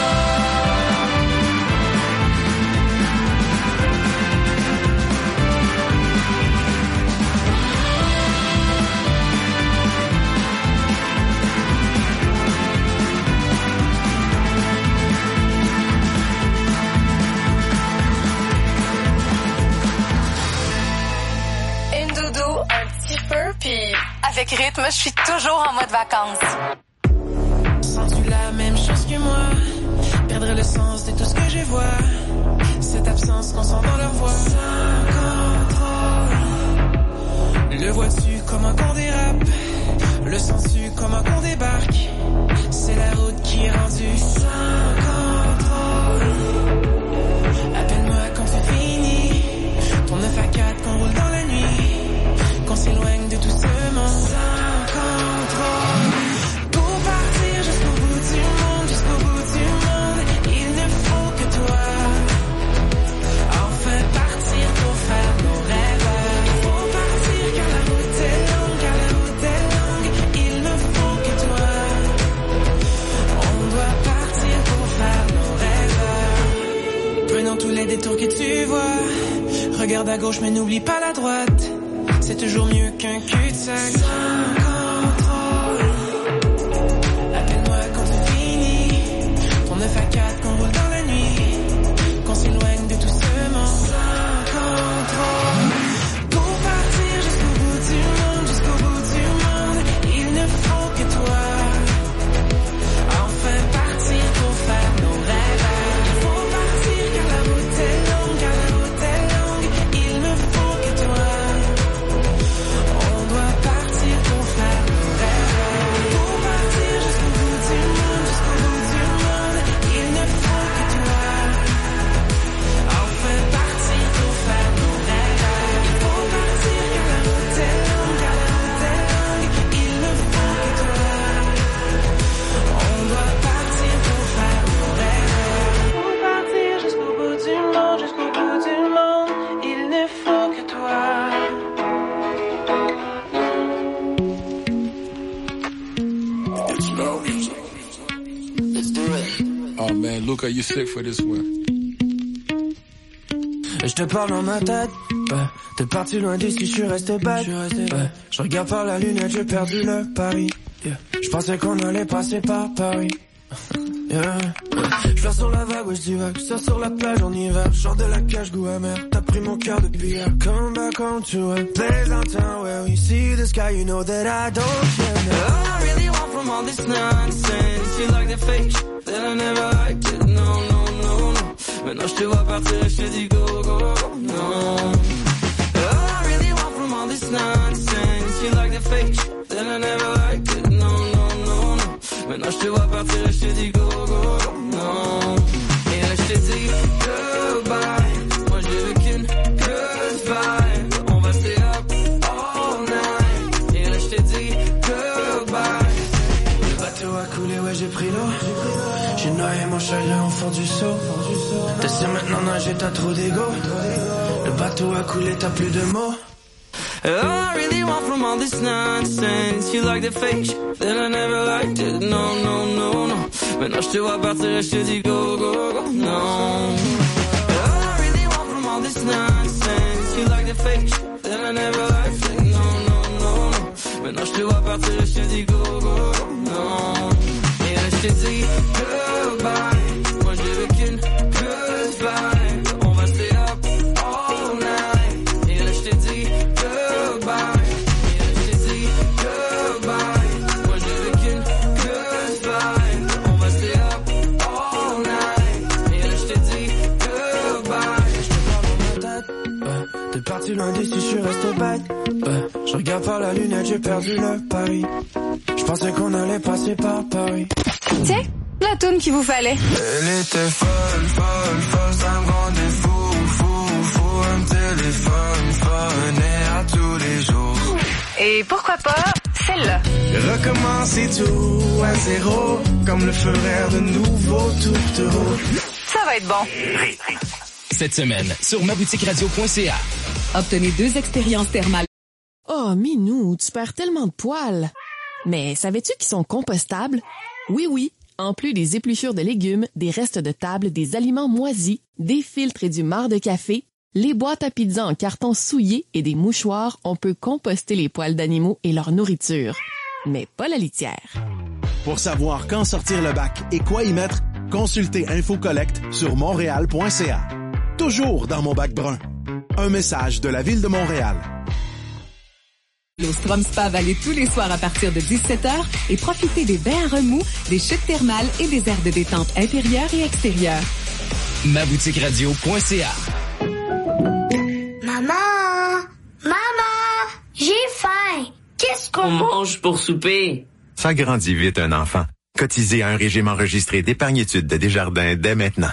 S7: Puis avec rythme, je suis toujours en mode vacances.
S10: Sens-tu la même chose que moi? Perdre le sens de tout ce que je vois. Cette absence qu'on sent dans leur voix. Sans contrôle. Le vois-tu comment qu'on dérape? Le sens-tu comment qu'on débarque? C'est la route qui est rendue sans contrôle. Appelle-moi quand c'est fini. Ton 9 à 4 qu'on roule dans la nuit. Qu'on s'éloigne de tout ce monde sans contrôle. Pour partir jusqu'au bout du monde, il ne faut que toi. Enfin partir pour faire nos rêves. Faut partir car la route est longue, il ne faut que toi. On doit partir pour faire nos rêves. Prenons tous les détours que tu vois. Regarde à gauche mais n'oublie pas la droite. C'est toujours mieux qu'un cul-de-sac. Sans contrôle. Appelle-moi quand c'est fini. Ton 9 à 4 qu'on roule dans la nuit. Qu'on s'éloigne de tout ce monde. Sans contrôle. Pour partir jusqu'au bout du monde, il ne faut que toi. Enfin partir pour faire nos rêves. Il faut partir car la route est longue, il ne faut que toi.
S6: Luca, you sick for this one.
S10: Je te parle dans ma tête, t'es parti loin d'ici, je suis resté bête. Je regarde par la lunette, j'ai perdu le pari. Je pensais qu'on allait passer par Paris. Je pars sur la vague, ouais, je divague. Je sors sur la plage en hiver. Genre de la cage, goût amer. T'as pris mon cœur depuis hier. Come back home to a place downtown where we see the sky. You know that I don't care. All I really want from all this nonsense, you like the fake shit that I never liked it. No, no, no, no. Maintenant je te vois partir et je te dis go, go, go, no. All I really want from all this nonsense, you like the fake shit that I never liked it. No, no, no, no. Maintenant je te vois partir et je te dis go, go, go, no. Et là je te dis goodbye. Moi je veux qu'une goodbye. On va stay up all night. Et là je te dis goodbye. Le bateau a coulé, ouais j'ai pris l'eau. J'ai noyé mon chagrin au fond du seau. T'es sûr maintenant nager, t'as trop d'ego. Le bateau a coulé, t'as plus de mots. All I really want from all this nonsense, you like the fake shit that I never liked it. No, no, no, no. Maintenant je te vois partir et je te dis go, go, go, no. All I really want from all this nonsense, you like the fake shit that I never liked it. No, no, no, no. Maintenant je te vois partir et je te dis go, go, go, no. Et là je te dis goodbye. Moi je veux qu'une goodbye. On va stay up all night. Et là je te dis goodbye. Et là je te dis goodbye. Moi je veux qu'une goodbye. On va stay up all night. Et là je te dis goodbye. Je te parle dans ma tête. T'es parti loin d'ici, je suis resté bête. Je regarde par la lunette, j'ai perdu le pari. Je pensais qu'on allait passer par Paris.
S9: Tiens, la toune qu'il vous fallait.
S10: Elle était folle, folle, folle, ça me rendait fou, fou, fou. Un téléphone, phone, et à tous les jours.
S7: Et pourquoi pas Celle-là.
S10: Recommencer tout à zéro, comme le feraient de nouveaux tourtereaux.
S7: Ça va être bon.
S11: Cette semaine, sur maboutikeradio.ca.
S27: Obtenez 2 expériences thermales.
S5: Oh, Minou, tu perds tellement de poils. Mais savais-tu qu'ils sont compostables? Oui, oui. En plus des épluchures de légumes, des restes de table, des aliments moisis, des filtres et du marc de café, les boîtes à pizza en carton souillé et des mouchoirs, on peut composter les poils d'animaux et leur nourriture. Mais pas la litière.
S23: Pour savoir quand sortir le bac et quoi y mettre, consultez InfoCollect sur montréal.ca. Toujours dans mon bac brun. Un message de la Ville de Montréal.
S27: L'Ostrom Spa Valley tous les soirs à partir de 17h et profitez des bains à remous, des chutes thermales et des aires de détente intérieures et extérieures.
S11: maboutikeradio.ca.
S3: Maman! Maman! J'ai faim! Qu'est-ce qu'on mange pour souper?
S13: Ça grandit vite un enfant. Cotisez à un régime enregistré d'épargne-études de Desjardins dès maintenant.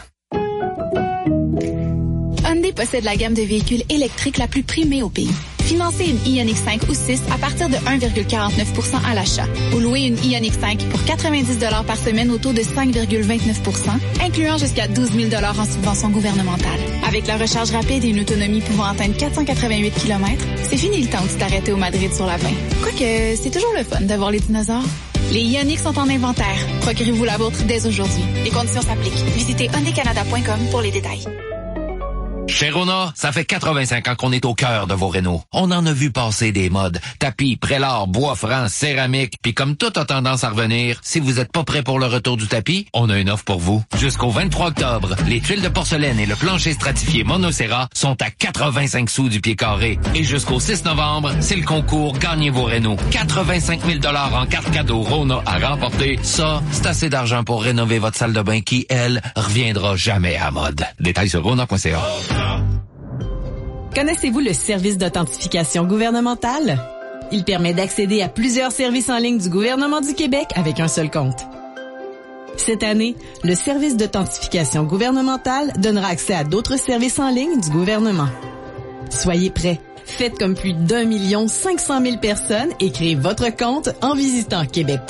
S9: Hyundai possède la gamme de véhicules électriques la plus primée au pays. Financez une Ioniq 5 ou 6 à partir de 1,49% à l'achat. Ou louez une Ioniq 5 pour 90 $ par semaine au taux de 5,29%, incluant jusqu'à 12 000 $ en subvention gouvernementale. Avec la recharge rapide et une autonomie pouvant atteindre 488 km, c'est fini le temps où tu t'arrêtais au Madrid sur la 20. Quoique, c'est toujours le fun de voir les dinosaures. Les Ioniq sont en inventaire. Procurez-vous la vôtre dès aujourd'hui. Les conditions s'appliquent. Visitez hyundaicanada.com pour les détails.
S14: Chez Rona, ça fait 85 ans qu'on est au cœur de vos rénaux. On en a vu passer des modes. Tapis, prélat, bois franc, céramique. Puis comme tout a tendance à revenir, si vous êtes pas prêt pour le retour du tapis, on a une offre pour vous. Jusqu'au 23 octobre, les tuiles de porcelaine et le plancher stratifié Monocera sont à 85 sous du pied carré. Et jusqu'au 6 novembre, c'est le concours Gagnez vos rénaux. 85 000 $ en carte cadeau Rona à remporter. Ça, c'est assez d'argent pour rénover votre salle de bain qui, elle, reviendra jamais à mode. Détails sur rona.ca.
S22: Connaissez-vous le service d'authentification gouvernementale? Il permet d'accéder à plusieurs services en ligne du gouvernement du Québec avec un seul compte. Cette année, le service d'authentification gouvernementale donnera accès à d'autres services en ligne du gouvernement. Soyez prêts. Faites comme plus d'1 500 000 personnes et créez votre compte en visitant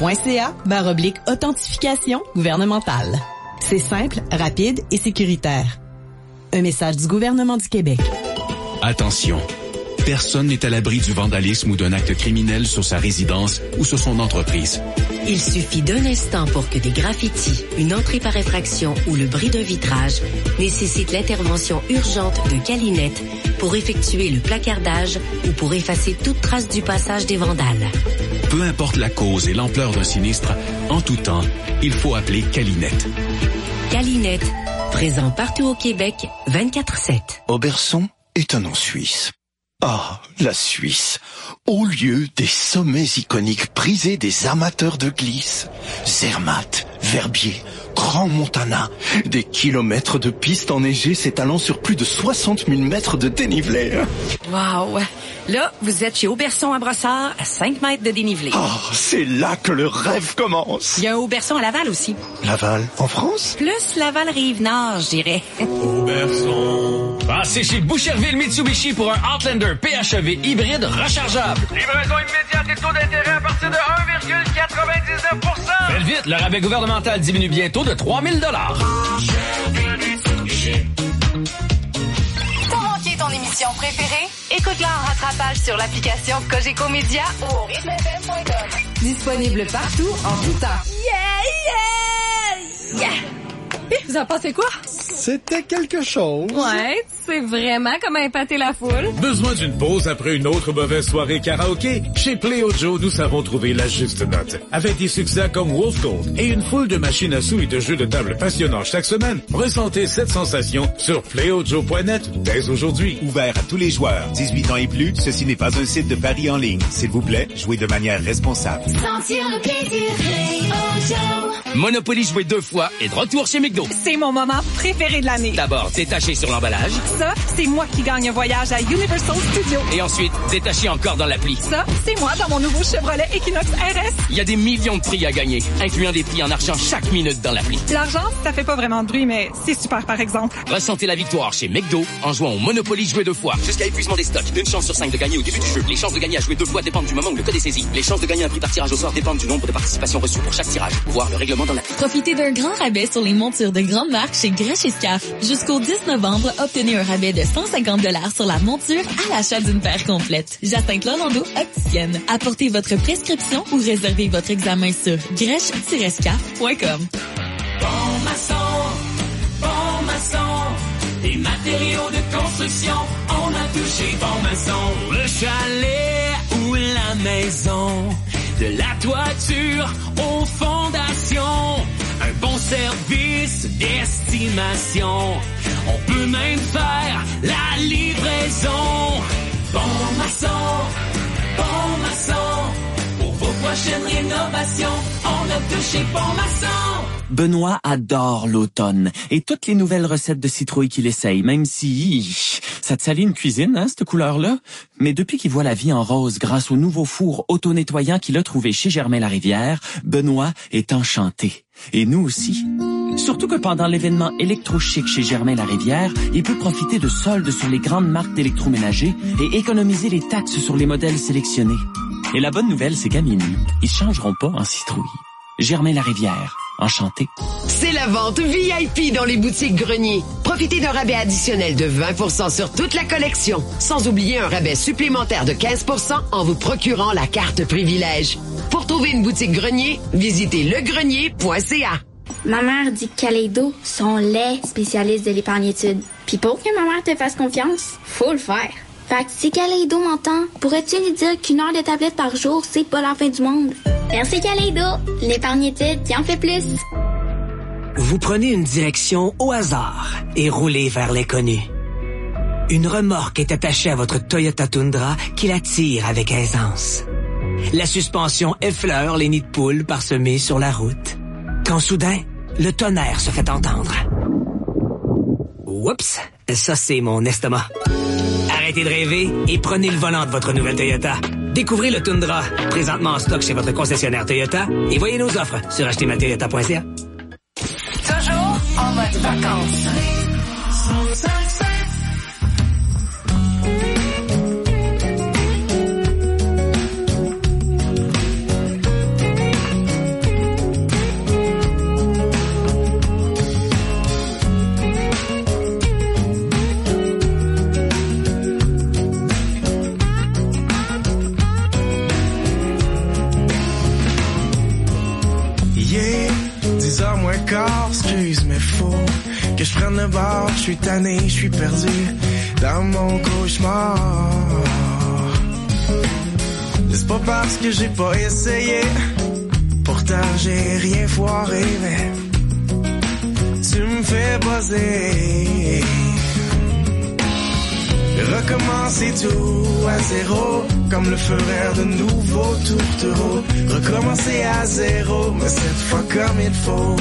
S22: québec.ca/authentification gouvernementale. C'est simple, rapide et sécuritaire. Un message du gouvernement du Québec.
S16: Attention, personne n'est à l'abri du vandalisme ou d'un acte criminel sur sa résidence ou sur son entreprise.
S1: Il suffit d'un instant pour que des graffitis, une entrée par effraction ou le bris d'un vitrage nécessitent l'intervention urgente de Calinette pour effectuer le placardage ou pour effacer toute trace du passage des vandales.
S16: Peu importe la cause et l'ampleur d'un sinistre, en tout temps, il faut appeler Calinette.
S1: Calinette, présent partout au Québec, 24/7.
S17: Oberson est un nom suisse. Ah, la Suisse, au lieu des sommets iconiques prisés des amateurs de glisse, Zermatt, Verbier, Grand Montana, des kilomètres de pistes enneigées s'étalant sur plus de 60 000 mètres de dénivelé.
S18: Wow! Là, vous êtes chez Auberson à Brossard, à 5 mètres de dénivelé.
S17: Oh, c'est là que le rêve commence.
S18: Il y a un Auberson à Laval aussi.
S17: Laval, en France?
S18: Plus Laval-Rive-Nord, je dirais.
S14: Auberson. Passez chez Boucherville Mitsubishi pour un Outlander PHEV hybride rechargeable.
S10: Livraison immédiate et taux d'intérêt à partir de 1,99%.
S14: Faites vite, le rabais gouvernemental diminue bientôt de 3 000 $.
S7: Ton émission préférée? Écoute-la en rattrapage sur l'application Cogeco Média ou au rythmefm.com.
S9: Disponible partout, en tout temps.
S20: Yeah! Vous en pensez quoi?
S21: C'était quelque chose.
S20: Ouais, c'est vraiment comme épater la foule.
S24: Besoin d'une pause après une autre mauvaise soirée karaoké? Chez Play Joe, nous savons trouver la juste note. Avec des succès comme Wolf Gold et une foule de machines à sous et de jeux de table passionnants chaque semaine, ressentez cette sensation sur playojo.net dès aujourd'hui.
S30: Ouvert à tous les joueurs, 18 ans et plus, ceci n'est pas un site de paris en ligne. S'il vous plaît, jouez de manière responsable.
S3: Sentir le plaisir, Play Joe.
S14: Monopoly joué 2 fois et de retour chez McDo.
S20: C'est mon moment préféré de l'année.
S14: D'abord, détaché sur l'emballage.
S2: Ça, c'est moi qui gagne un voyage à Universal Studios.
S11: Et ensuite, détaché encore dans l'appli.
S2: Ça, c'est moi dans mon nouveau Chevrolet Equinox RS.
S11: Il y a des millions de prix à gagner, incluant des prix en argent chaque minute dans l'appli.
S2: L'argent, ça fait pas vraiment de bruit, mais c'est super par exemple.
S11: Ressentez la victoire chez McDo en jouant au Monopoly jouer 2 fois. Jusqu'à épuisement des stocks. Une chance sur 5 de gagner au début du jeu. Les chances de gagner à jouer 2 fois dépendent du moment où le code est saisi. Les chances de gagner un prix par tirage au sort dépendent du nombre de participations reçues pour chaque tirage. Voir le règlement dans l'appli.
S4: Profitez d'un grand rabais sur les montures de grande marque chez Grèche et Scaf. Jusqu'au 10 novembre, obtenez un rabais de 150 $ sur la monture à l'achat d'une paire complète. Jacinthe Lorando, opticienne. Apportez votre prescription ou réservez votre examen sur grèche-scaf.com.
S10: Bon maçon, des matériaux de construction, on a touché Bon Maçon. Le chalet ou la maison, de la toiture aux fondations, un bon service d'estimation, on peut même faire la livraison. Bon maçon, pour vos prochaines rénovations, on a touché Bon Maçon.
S8: Benoît adore l'automne et toutes les nouvelles recettes de citrouille qu'il essaye, même si ça te salit une cuisine, hein, cette couleur-là. Mais depuis qu'il voit la vie en rose grâce au nouveau four auto-nettoyant qu'il a trouvé chez Germain-Larivière, Benoît est enchanté. Et nous aussi. Surtout que pendant l'événement électrochic chez Germain-Larivière, il peut profiter de soldes sur les grandes marques d'électroménager et économiser les taxes sur les modèles sélectionnés. Et la bonne nouvelle, c'est qu'à minuit, ils changeront pas en citrouille. Germain-Larivière. Enchanté.
S12: C'est la vente VIP dans les boutiques Grenier. Profitez d'un rabais additionnel de 20% sur toute la collection, sans oublier un rabais supplémentaire de 15% en vous procurant la carte privilège. Pour trouver une boutique Grenier, visitez legrenier.ca.
S15: Ma mère dit que Kaleido sont les spécialistes de l'épargne-études. Puis pour que ma mère te fasse confiance, faut le faire. Fait que si Kaleido m'entend, pourrais-tu lui dire qu'1 heure de tablette par jour, c'est pas la fin du monde? Merci Kaleido, l'épargne-études qui en fait plus.
S19: Vous prenez une direction au hasard et roulez vers l'inconnu. Une remorque est attachée à votre Toyota Tundra qui la tire avec aisance. La suspension effleure les nids de poules parsemés sur la route. Quand soudain, le tonnerre se fait entendre. Oups, ça c'est mon estomac. Arrêtez de rêver et prenez le volant de votre nouvelle Toyota. Découvrez le Tundra, présentement en stock chez votre concessionnaire Toyota, et voyez nos offres sur achetermatoyota.ca.
S7: Toujours en mode vacances.
S25: Excuse, mais faut que je prenne le bord. Je suis tanné, je suis perdu dans mon cauchemar. C'est pas parce que j'ai pas essayé, pourtant j'ai rien foiré, mais tu me fais buzzer. Recommencer tout à zéro, comme le feraient de nouveaux tourtereaux. Recommencer à zéro, mais cette fois comme il faut.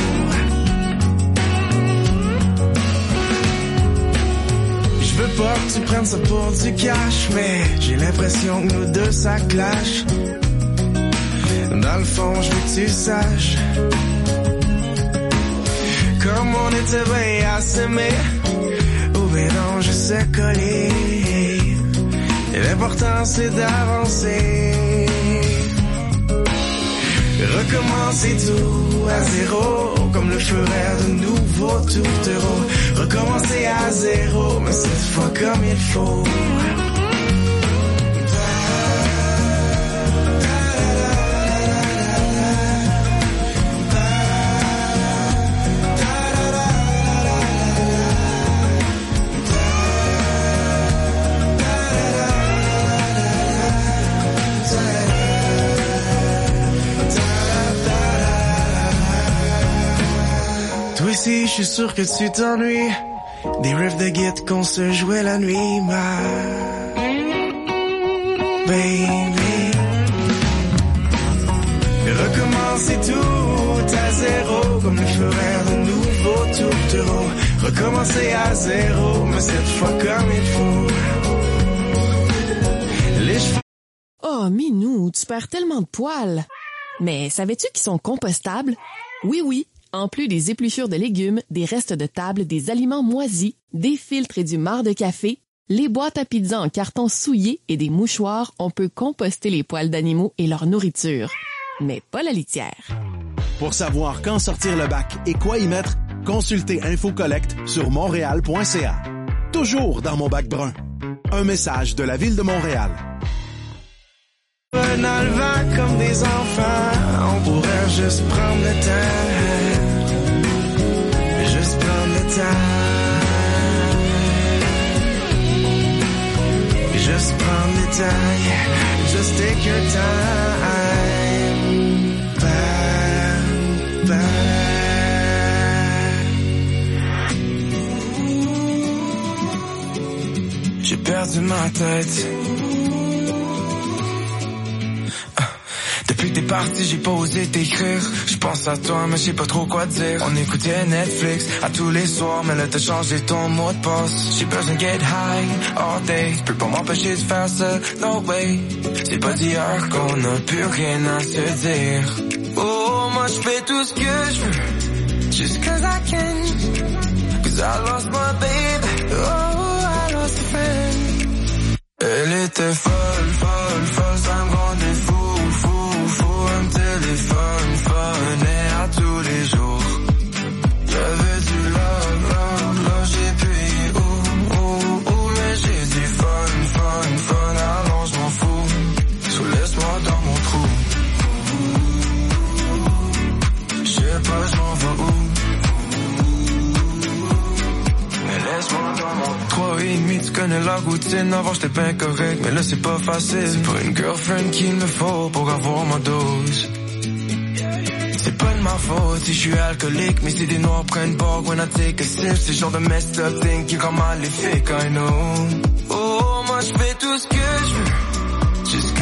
S25: Je veux pas que tu prennes ça pour du cash, mais j'ai l'impression que nous deux ça clash. Dans le fond, je veux que tu saches, comme on était bien à s'aimer, ou bien non, je sais coller. Et l'important c'est d'avancer. Recommencer tout à zéro, comme le feraient de nouveaux tourtereaux. Recommencer à zéro, mais cette fois comme il faut. Ici, je suis sûr que tu t'ennuies des riffs de guitare qu'on se jouait la nuit, ma baby. Recommencer tout à zéro, comme le feraient de nouveaux tourtereaux. recommencer à zéro, mais cette fois comme il faut. Les cheveux...
S5: Oh, Minou, tu perds tellement de poils. Mais savais-tu qu'ils sont compostables? Oui, oui. En plus des épluchures de légumes, des restes de table, des aliments moisis, des filtres et du marc de café, les boîtes à pizza en carton souillé et des mouchoirs, on peut composter les poils d'animaux et leur nourriture. Mais pas la litière.
S6: Pour savoir quand sortir le bac et quoi y mettre, consultez InfoCollect sur montréal.ca. Toujours dans mon bac brun. Un message de la Ville de Montréal.
S25: Dans le vent comme des enfants, on pourrait juste prendre le temps. Juste prendre le temps. Just prendre le temps, yeah. Just take your time. J'ai perdu ma tête. Depuis que t'es parti, j'ai pas osé t'écrire. J'pense à toi, mais j'ai pas trop quoi dire. On écoutait Netflix à tous les soirs, mais là t'as changé ton mot de passe. J'ai besoin de get high all day. J'peux pas m'empêcher de faire ça, no way. C'est pas d'hier qu'on a plus rien à se dire. Oh, moi j'fais tout ce que j'veux, just cause I can. Cause I lost my baby, oh, I lost a friend. Elle était folle, folle, folle, ça me rendait fou. Un téléphone, phone, et à tous les jours. J'avais du love, love, love, j'ai payé, mais j'ai du fun, fun, fun, alors je m'en fous. So laisse-moi dans mon trou. J'sais pas, j'm'en vais où. Mais laisse-moi dans mon 3,5, tu connais la routine. Avant j'étais bien correct, mais là c'est pas facile. C'est pas une girlfriend qu'il me faut pour avoir ma dose. C'est pas de ma faute si je suis alcoolique, mais si des noirs prennent bord when I take a sip. C'est le genre de messed up thing qui rend maléfique, I know. Oh, moi je fais tout ce que je veux,